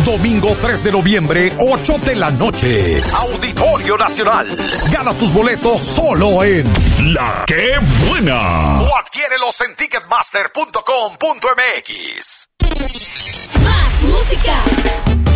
Domingo 3 de noviembre, 8 de la noche. Auditorio Nacional. Gana tus boletos solo en La Que Buena. O adquiérelos en ticketmaster.com.mx. Más música.